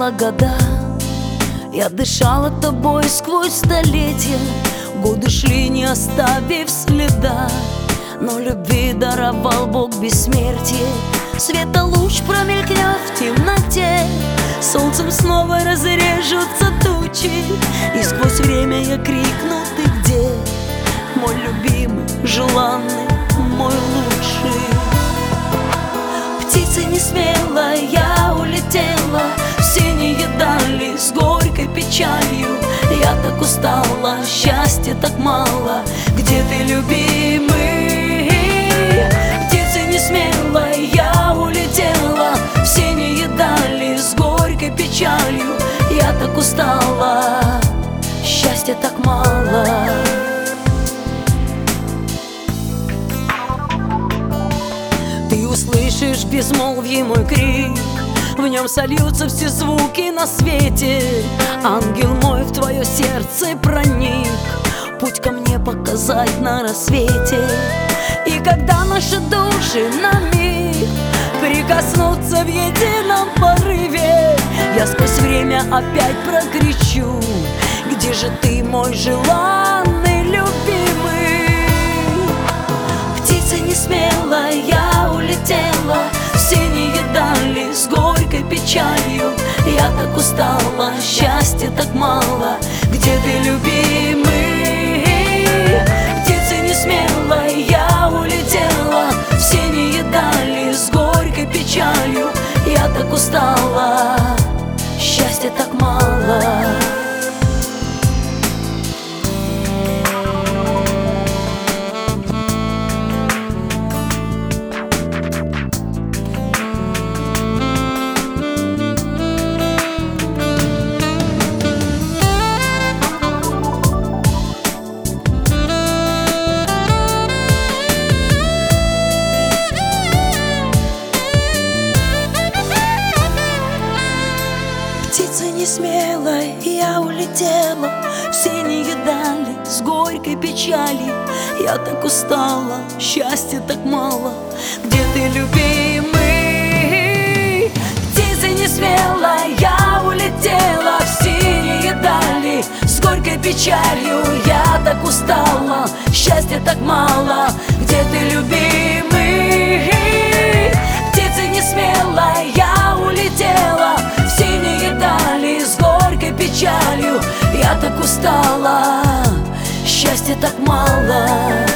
летела года, я дышала тобой сквозь столетия. Годы шли, не оставив следа, но любви даровал Бог бессмертие. Светолуч промелькнет в темноте, солнцем снова разрежутся тучи, и сквозь время я крикну: ты где? Мой любимый, желанный, мой лучший. Птица несмелая, я улетела в синие дали с горькой печалью. Я так устала, счастья так мало, где ты, любимый? Птица несмелая, я улетела в синие дали с горькой печалью. Я так устала, счастья так мало. Ты услышишь в безмолвье мой крик, в нем сольются все звуки на свете. Ангел мой в твое сердце проник, путь ко мне показать на рассвете. И когда наши души на миг прикоснутся в едином порыве, я сквозь время опять прокричу: где же ты, мой желанный, любимый? Птица несмелая, я улетела в синие дали с горькой печалью. Я так устала, счастья так мало, где ты, любимый? Птица несмелая, я улетела в синие дали с горькой печалью. Я так устала, счастья так мало. Птица несмелая, я улетела в синие дали с горькой печали. Я так устала, счастья так мало, где ты, любимый? Птица несмелая, я улетела в синие дали с горькой печалью. Я так устала, счастья так мало, где ты, любимый? Птица несмелая, я улетела в синие дали с горькой печалью. Я так устала, счастья так мало.